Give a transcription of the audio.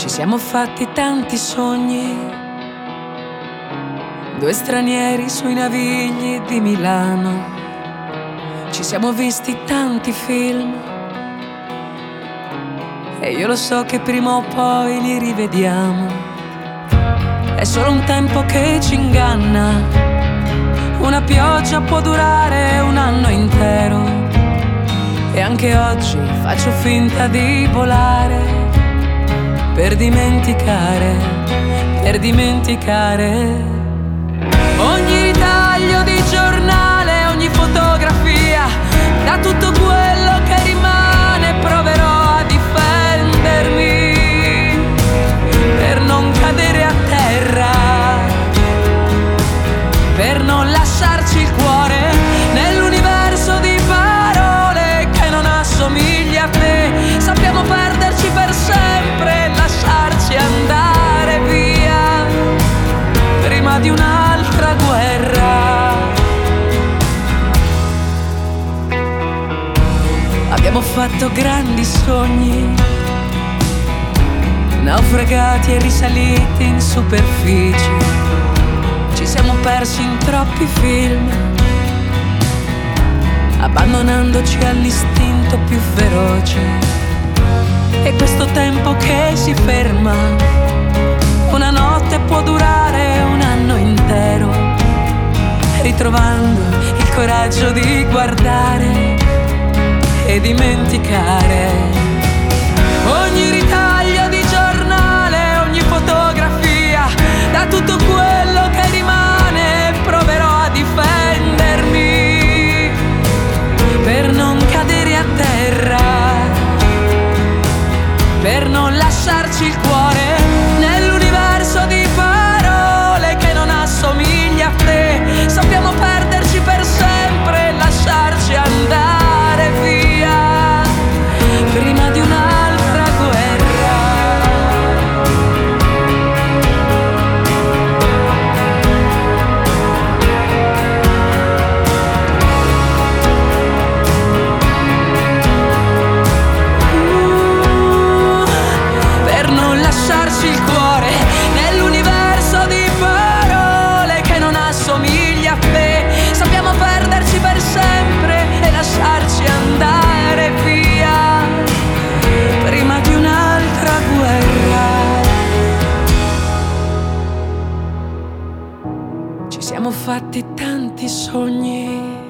siamo fatti tanti sogni, due stranieri sui navigli di Milano. Ci siamo visti tanti film e io lo so che prima o poi li rivediamo. È solo un tempo che ci inganna, una pioggia può durare un anno intero. E anche oggi faccio finta di volare per dimenticare ogni ritaglio di giornale, ogni fotografia. Da tutto quello che rimane proverò a difendermi per non cadere a terra, per non lasciarci il cuore nell'universo di parole che non assomiglia a te. Sappiamo perderci per sempre, lasciarci andare via prima di un'altra guerra. Abbiamo fatto grandi sogni, naufragati e risaliti in superficie. Ci siamo persi in troppi film, abbandonandoci all'istinto più feroce. E questo tempo che si ferma, una notte può durare un anno intero, ritrovando il coraggio di guardare e dimenticare ogni ritaglio di giornale, ogni fotografia. Da tutto quello che rimane proverò a difendermi per non cadere a terra, per non lasciarci il cuore nell'universo di parole che non assomiglia a te. Sappiamo perderci per sempre, lasciarci andare via prima di un'altra guerra. Per non lasciarci il cuore nell'universo di parole che non assomiglia a te. Sappiamo perderci per sempre e lasciarci andare via prima di un'altra guerra. Ci siamo fatti tanti sogni,